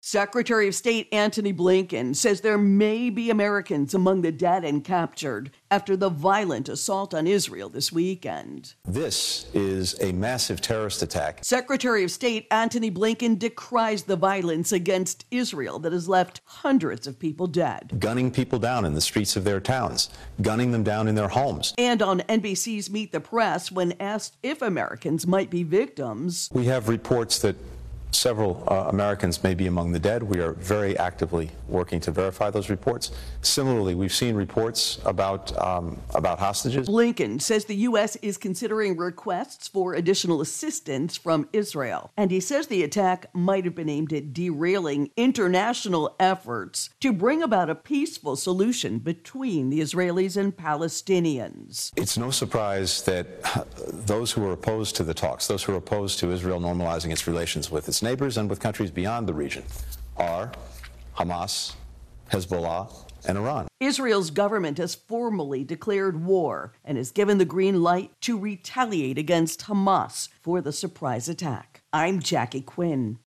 Secretary of State Antony Blinken says there may be Americans among the dead and captured after the violent assault on Israel this weekend. This is a massive terrorist attack. Secretary of State Antony Blinken decries the violence against Israel that has left hundreds of people dead. Gunning people down in the streets of their towns, gunning them down in their homes. And on NBC's Meet the Press, when asked if Americans might be victims, we have reports that several Americans may be among the dead. We are very actively working to verify those reports. Similarly, we've seen reports about hostages. Blinken says the U.S. is considering requests for additional assistance from Israel. And he says the attack might have been aimed at derailing international efforts to bring about a peaceful solution between the Israelis and Palestinians. It's no surprise that those who are opposed to the talks, those who are opposed to Israel normalizing its relations with its neighbors and with countries beyond the region are Hamas, Hezbollah, and Iran. Israel's government has formally declared war and has given the green light to retaliate against Hamas for the surprise attack. I'm Jackie Quinn.